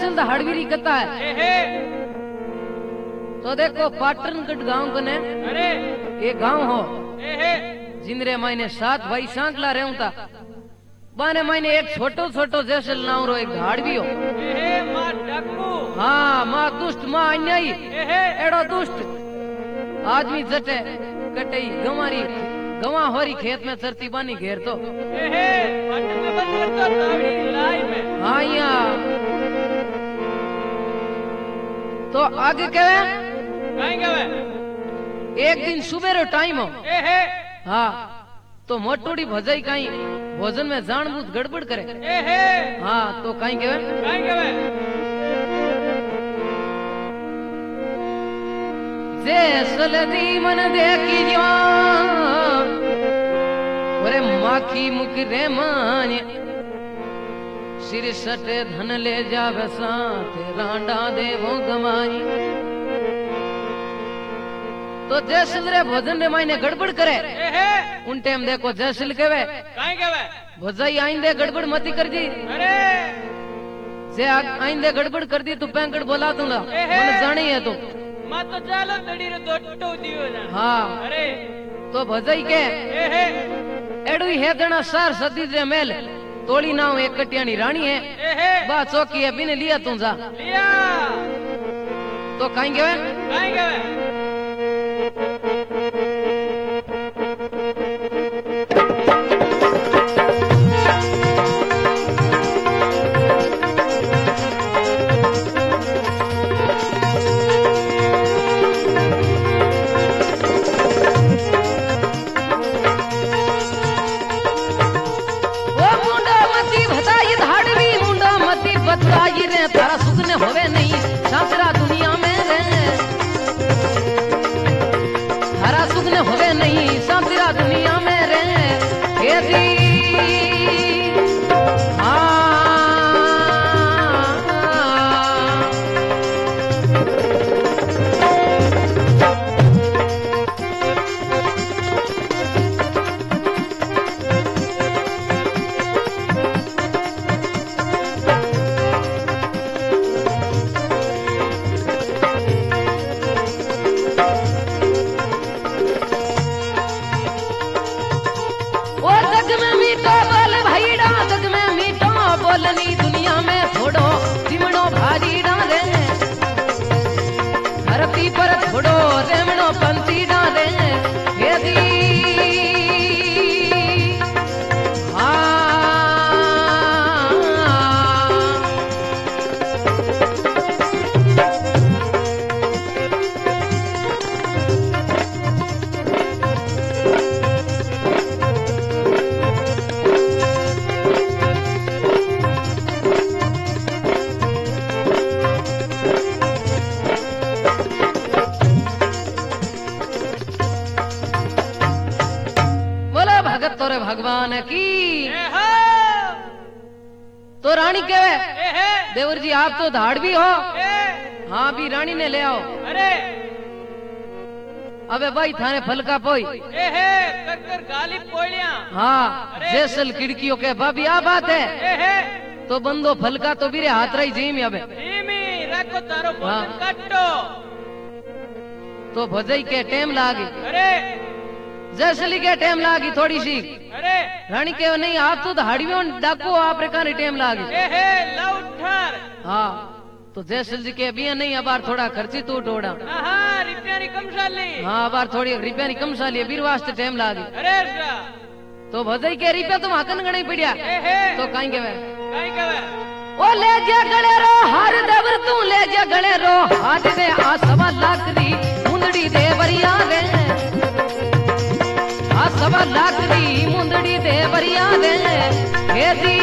जैसल हड़वीरी कथा है। तो देखो पाटनगढ़ गांव कने अरे ये गांव हो जिंदरे मायने 7 भाई सांकला रहूं था बाने मायने एक छोटो छोटो जैसल नाव रो एक धाड़ भी हो। मां डाकू हाँ मां दुष्ट मां अन्यायी एड़ो दुष्ट आदमी जटे कटई गंवारी गवा होरी खेत में चरती बानी घेर तो पाटन में बंद करता तावी लाई में। हाँ यहाँ तो आगे कहे कहीं गवे एक दिन सुबह रो टाइम हो। हाँ तो मोटोड़ी भजाई कहीं भोजन में जानबूझ गड़बड़ करे। हाँ तो कहीं कहे जैसल दी मन देखी जो ओरे माखी मुख रे मान्य सिर सटे धन ले जावे साथ रांडा देवो गमाई। तो जैसल रे भोजन रे मायने गड़बड़ करे उन टाइम देखो जैसल कहे भजाई आइंदे गड़बड़ मती कर जी। जे आइंदे गड़बड़ कर दी तो पैंकड़ बोला दूंगा मैंने जानी है तो मां तो चालो तड़ी रे दोटो दियो ना। हाँ अरे तो भजाई के एडू है जना सार सदी रे मेल तोड़ी नाव एक कटियानी रानी है बा चौकी है बिने लिया तू जा लिया तो कहीं गए तारा सुगने होवे नहीं सांसरा दुनिया में रे तारा सुगने होवे नहीं सांसरा दुनिया में रे खेती बोलनी दुनिया में थोड़ो सिमणो भारी डाले धरती पर थोड़ो रेमणो पंथी डाले यदि तोरे भगवान की तो रानी कहे देवर जी आप तो धाड़ भी हो। हाँ भी रानी ने ले आओ। अरे अबे भाई थाने फल का पोई कर गाली पोलिया। हाँ जैसल खिड़कियों के भाभी आ बात है तो बंदो फल का तो बीरे हाथ रही जीमी अबे रखो तारो भोजन काटो तो भजई के टेम लागी। अरे जैसली के टेम लागी थोड़ी सी। अरे रानी के नहीं आप तो धाड़ियों डाको आप प्रकार टेम लागी। हाँ तो जैसल जी के अभी नहीं अब थोड़ा खर्ची तू टोड़ा। रिपेयरी कम साली। हाँ अब थोड़ी रिपेयरी कम साली बीर वास्ते टेम लागी। अरे तो भजई के रिपे तुम हाकन गणे पड़िया तो कहीं के ओ ले जा गले रो हार देवर तू ले जा गले रो हाथ दे आ 1.25 लाख दी मुंदड़ी दे बरिया रे आ 1.25 लाख दी मुंदड़ी दे बरिया रे खेती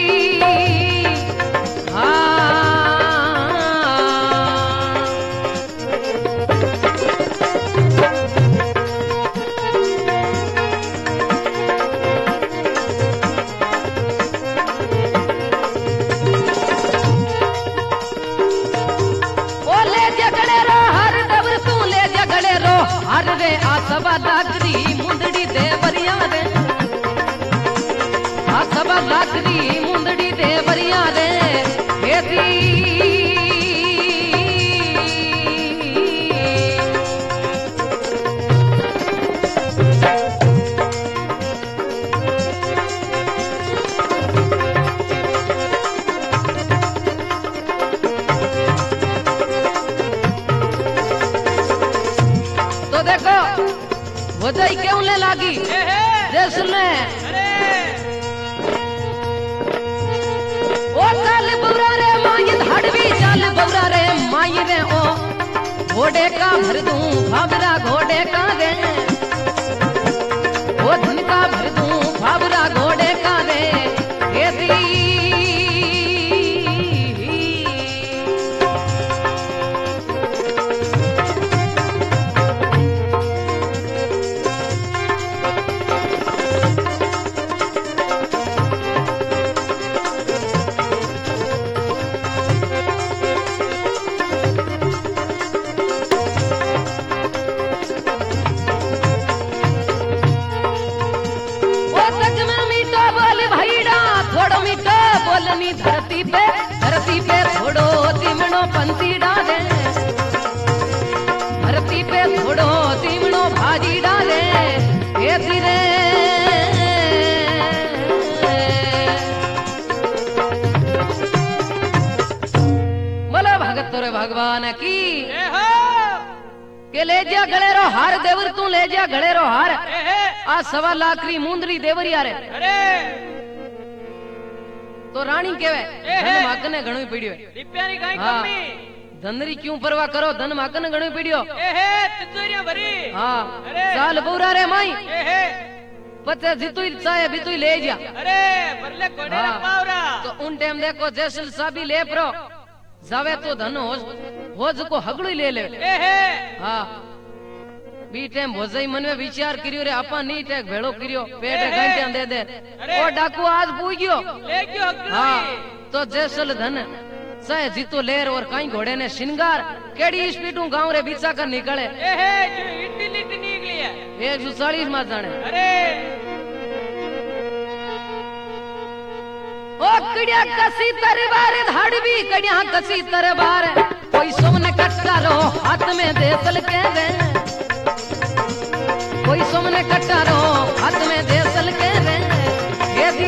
हर रे आ 1.25 लाख दी मुंदड़ी दे बरिया रे आ 1.25 लाख दी मुंदड़ी दे बरिया रे खेती भोजाई क्यों ले लागी जैसल ने ओ चल बौरा रे माई धाड़वी चल बौरा रे माई रे ओ घोड़े का भर दूं भावरा घोड़े का रे ओ धन का भर दूं भावरा घोड़े का रे हे दी धरती पे थोड़ो तिमणो पंती डाले धरती पे थोड़ो तिमणो भाजी डाले ये धीरे बोलो भगत तोरे भगवान की के ले जा गलेरो हार देवर तू ले जा गलेरो हार आ 1.25 लाख री मुंदरी देवरी आरे तो रानी केवे धन माकने घणो पीड़ियो दिप्यानी काई कमी धनरी क्यों परवाह करो धन माकने घणो पीड़ियो तिजोरिया भरी हां साल बौरा रे माई पते जितुई चाहे बितुई ले जा अरे बरले कोडे रे पावरा तो उन टाइम देखो जैसल साबी ले प्रो जावे तो धन होज को हगड़ू ले ले हां बी टाइम भोजाई मन में विचार करियो रे आपा नी टेक भेड़ो करियो पेट घंटिया दे दे ओ डाकू आज पूई गयो ले गयो हगड़ू हां तो जैसल धन चाहे जीतो लेर और काई घोड़े ने श्रृंगार केड़ी स्पीडू गांव रे बीचा कर निकले जो इट्टी लिट्टी निकली है 140 में जाने अरे ओ कड़िया कसी तरबार धाड़वी कड़िया कसी तरबार कोई सोमने कट्टा रो हाथ में दे तल के रे कोई सोमने कट्टा रो हाथ में दे तल के रे ये दी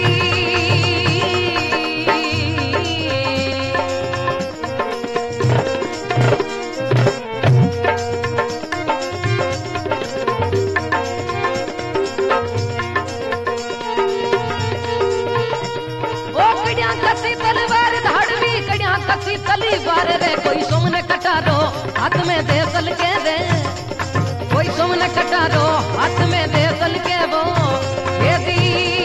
कसी तलवार रे कोई सोमने कटारो हाथ में दे तल के रे कोई सोमने कटारो हाथ में दे तल के वो ये दी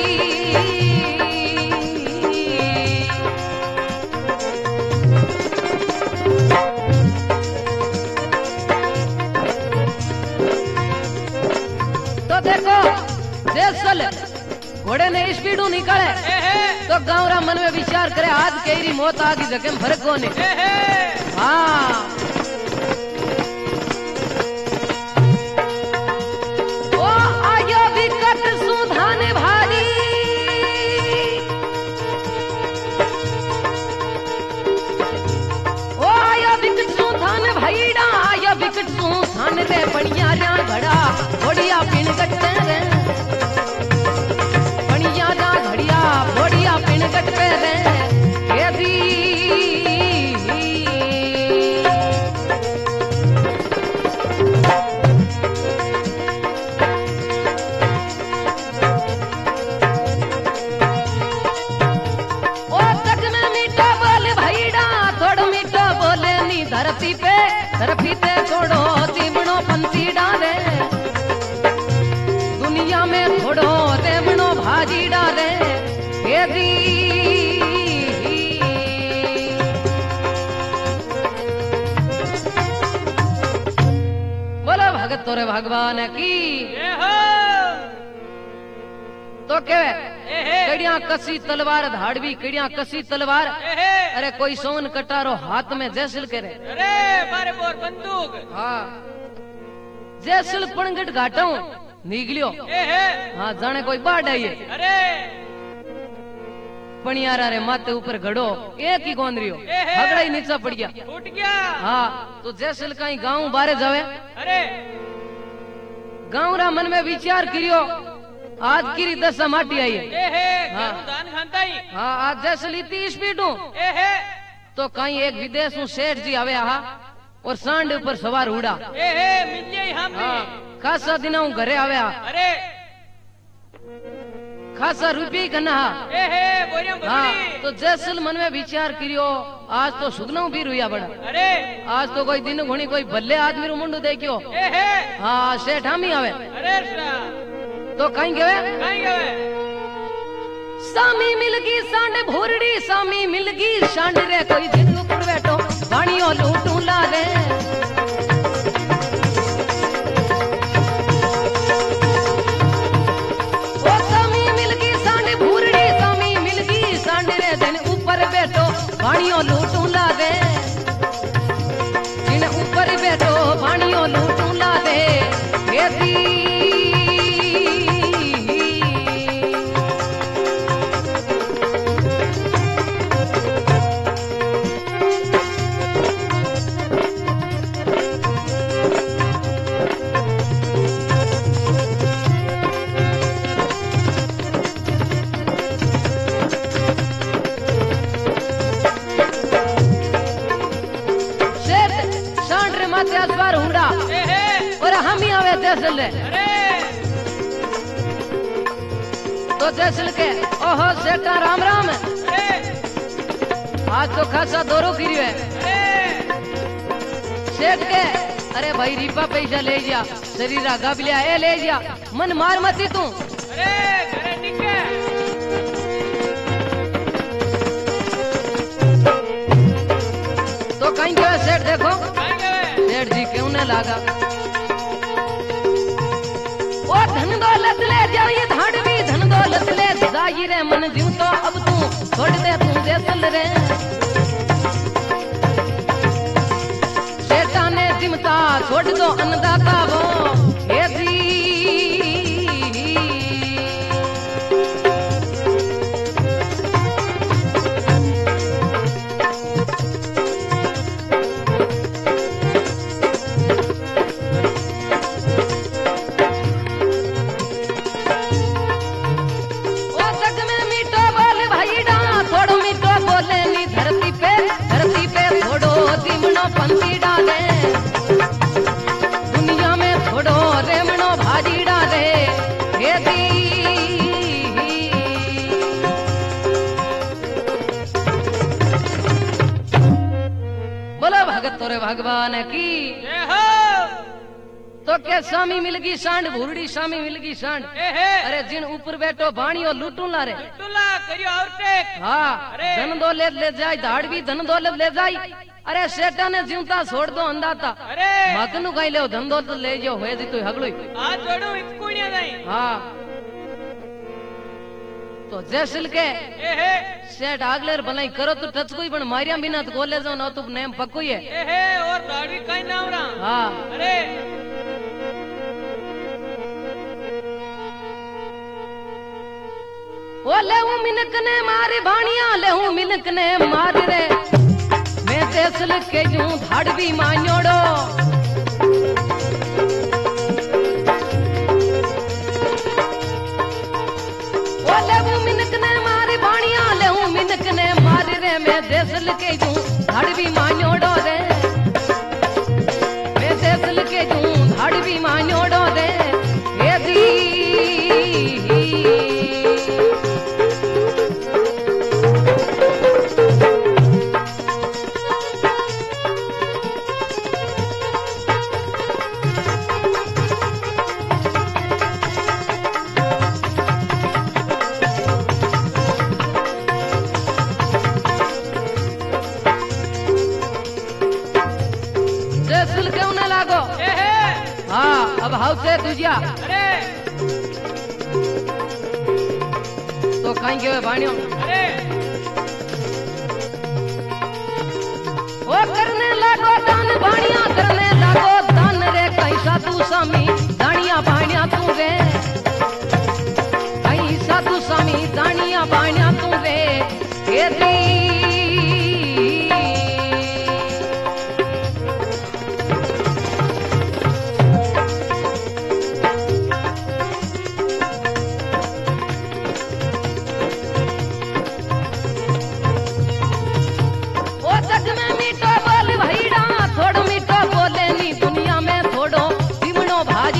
तो देखो जैसल घोड़े ने स्पीडू निकाले तो गांवरा मन में विचार करे आज केरी मौत आगी जगह फर्क को नहीं हाँ ओ आयो विकट सुधान भारी ओ आयो विकट सुधान भईड़ा आयो विकट सुधान रे बढ़िया रा घड़ा बढ़िया पिन कटते रे बढ़िया पिन कट पे रे ये दी ओ तक में मीठा बोल भईड़ा थोड़ा मीठा बोले नी धरती पे छोड़ो तिमणो पंती डाले दुनिया में थोड़ो तिमणो भाजी डाले ये दी बोला भगत तोरे भगवान की तो केवे कड़िया कसी तलवार धाड़वी कड़िया कसी तलवार अरे कोई सोन कटारो हाथ में जैसल करे अरे मारे बोर बंदूक हाँ जैसल पणगट घाटाऊ निकलियो हाँ जाने कोई बाढ़ आई है अरे पणियारा रे माथे ऊपर घड़ो एक ही गोंदरियो हगड़ा ही नीचा पड़ गया टूट गया हाँ तो जैसल कहीं गांव बारे जावे अरे गांव रा मन में विचार करियो आज की दशा माटी आई है हाँ दान खानता ही हाँ आज जैसल इतनी स्पीड हूँ तो कहीं एक विदेश सेठ जी आवे और सांड ऊपर सवार उड़ा मिल जाए हम हाँ खासा दिना घरे आव्या अरे खासा रुपये कना ए हे बोरिया हाँ बकरी तो जैसल मन में विचार करियो आज तो सुगनो भी रुया बड़ा अरे आज तो कोई दिन घुणी कोई भले आदमी रो मुंडो देखियो ए हे हाँ सेठ हामी आवे अरे सा तो कहीं गए कहीं गए सामी मिलगी सांड भोरड़ी सामी मिलगी सांड रे कोई दिन ऊपर बैठो पानियो लूटू ला रे ओ सामी मिलगी सांड भोरड़ी सामी मिलगी सांड रे दिन ऊपर बैठो पानियो लूटू ला रे दिन ऊपर बैठो पानियो लूटू ला रे खेती बार हुड़ा और हम ही आवे जैसल तो जैसल के ओहो सेठा राम राम आज तो खासा दौरो गिरी है सेठ के अरे भाई रिपा पैसा ले जा शरीर आगा भी लिया ले जा मन मार मती तू तो कहीं गया सेठ देखो सेठ जी क्यों न लागा ओ धन दौलत ले जाओ ये धाड़ भी धन दौलत ले जाई रे मन जीव तो अब तू छोड़ दे तू जैसल रे सेठा ने जिमता छोड़ दो अन्नदाता वो हे जी पंथी डाले दुनिया में थोड़ो रेमनो भाजी डाले हे दी बोलो भगत तोरे भगवान की तो क्या स्वामी मिलगी सांड भूरड़ी स्वामी मिलगी सांड अरे जिन ऊपर बैठो भाणी और लूटू ला रे हाँ धन दौलत ले जाए धाड़ भी धन दौलत ले जाए अरे सेठा ने जीवता छोड़ दो अंदाता मत नु कहीं ले धन दौलत ले जाओ होए जी तो हगलो हाँ तो जैसल के सेठ आगलेर भलाई करो तो टच कोई बन मारिया बिना तो गोले जाओ ना तो नेम पक्को ही है और दाढ़ी कहीं ना हो रहा हाँ अरे ओ ले हूँ मिनक ने मारे भाणिया ले हूँ मिनक ने मार रे मैं जैसल के जूं धाड़ भी मान्योड़ो ओ ले हूँ मिनक ने मारे भाणिया ले हूँ मिनक ने मार रे मैं जैसल के जूं धाड़ भी मान्योड़ो रे मैं जैसल के जूं धाड़ भी मान्योड़ो रे हे दी हाँ अब हाउ से तुझिया तो कहीं के भाणियों ओ करने लागो दान भाणिया करने लागो दान रे कहीं साधु स्वामी दानिया भाणिया तू रे कहीं साधु स्वामी दानिया भाणिया तू रे हे भाजी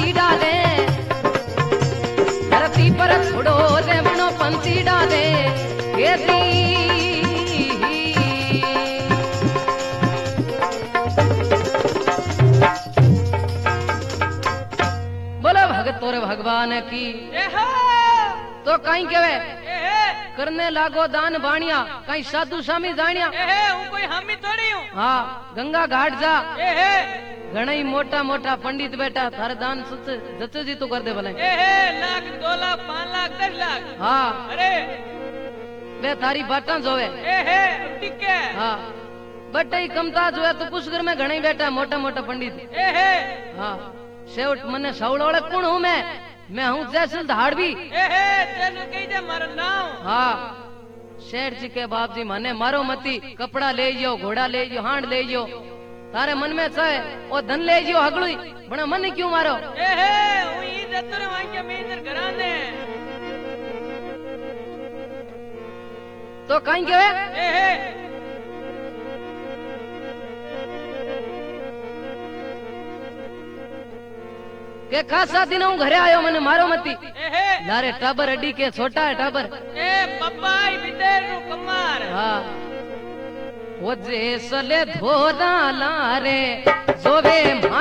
भगवान की। ए हो तो कहीं केवे ए हे करने लागो दान बाणिया, कहीं साधु स्वामी जानिया। ए हे हूँ कोई हामी थोड़ी हूँ। हाँ गंगा घाट जा, ए हे घणई मोटा मोटा पंडित बेटा थारे दान जच जी तू कर दे भले। ए हे लाख 2 लाख 5 लाख 10 लाख। हाँ अरे वे थारी बाटा जोवे। ए हे ठीक है। हाँ बटे कमता जोए तो पुष्कर में घणई बेटा मोटा मोटा पंडित। ए हे हाँ शेवट मने सावड़ोड़े कौन हूँ मैं हूँ जैसल धाड़वी। ए हे तेनु कही दे मारो नाम। हाँ शेठ जी के बाप जी मने मारो मती, कपड़ा ले जो, घोड़ा ले जो, हांड ले जो, तारे मन में चाहे ओ धन ले जो हगलुई, बना मन क्यों मारो। ए हे हूँ ई जतरे वांके में इधर घराने। तो कहीं के ए हे के खासा दिन हूँ घरे आयो मने मारो मती। ए हे लारे टाबर अड्डी के छोटा है टाबर। ए पप्पाई बितेर नु कमार। हाँ वो जैसले धोरा लारे जोवे